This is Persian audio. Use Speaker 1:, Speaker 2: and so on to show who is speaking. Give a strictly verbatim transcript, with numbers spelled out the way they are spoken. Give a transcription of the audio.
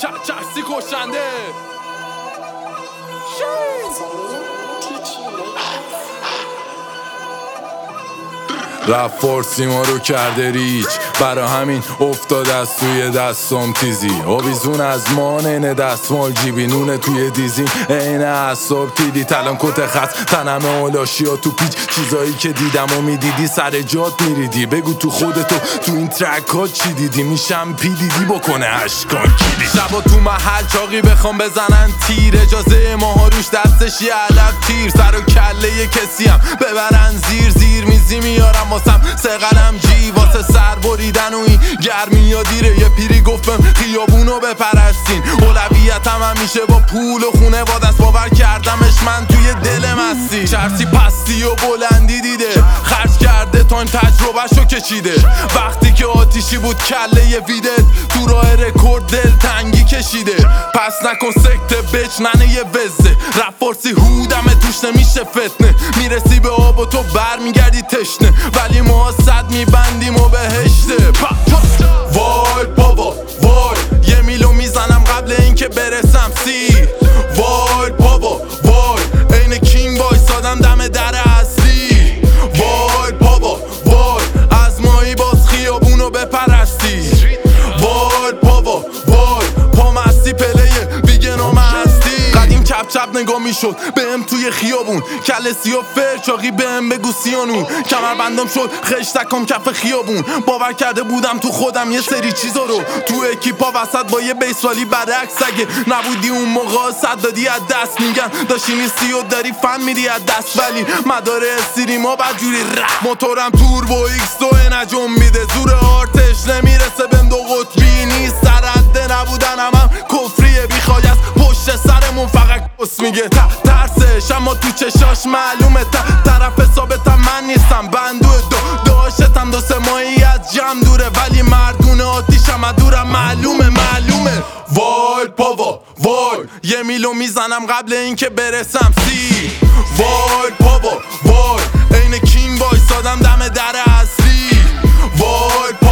Speaker 1: چرسی کشنده رفت فارسی ما رو کرده ریچ، برا همین افتاد از توی دستم تیزی. آویزون از مانن دستمال جیبی، نونه توی دیزین این اصاب تیدی. تلان کت خط تنم اولاشی ها تو پیچ، چیزایی که دیدم و میدیدی سر جات میریدی. بگو تو خودتو تو این ترک ها چی دیدی، میشم پی دیدی بکنه اشکان کیدی. شبا تو محل چاقی بخوام بزنن تیر، اجازه ماها روش دستش یه علب تیر. سر و کله یه کسی هم ببرن زیر زیر میزی میارم واسم سه قلم جی، واسه سر بریدن و این گرمی ها دیره. یه پیری گفتم خیابونو بپرستین، اولویتم همیشه با پول و خونه با دست باور کردمش من توی دل مستی. چرسی پستی و بلندی دیده، خرج کرده تا این تجربهشو کشیده. وقتی که آتیشی بود کله یه ویدت، تو راه رکورد دل تنگی کشیده. پس نکن سکته بچ ننه یه وزه، رپ فارسی هودمه توش نمیشه فتنه. میرسی به آب و تو بر میگردی تشنه، ولی ما صد میبندیم و بهشته. وای بابا وای، یه میلو میزنم قبل اینکه برسم سی. وای بابا وای، این کینگ وایسادم دم در اصلی. وای بابا وای، از مایی باز خیابونو بپرستی. وای بابا وای، پامستی پلیه بیگنام هستی. قدیم چپ چپ نگاه میشد بهم توی خیابون، کل سیاه فر چاقی بهم بگو سیانون. کمر بندم شد خشتکم کف خیابون، باور کرده بودم تو خودم یه سری چیزا رو. تو اکیپا وسط با یه بیسوالی برعکس، اگه نبودی اون موقع صد دادی از دست. میگن داشتی نیستی و داری فن میدی از دست، ولی مدار استری ما بدجوری رفت. موتورم تور با ایکس دو نجم میده، زور آرتش نمیرسه بهم دو قطبی نیست. سرده نبودن هم, هم کفریه، بیخوای از پشت سرمون فقط کس میگه. ترسش اما تو چشاش معلومه، طرف ثابتم من نیستم. بندو دو داشتم دو سه ماهی از جمع دوره، ولی مردون آتیشم دورم معلومه معلومه. وای بابا وای، یه میلو میزنم قبل اینکه برسم سی. وای بابا وای، این کینگ وایسادم دم در اصلی. وای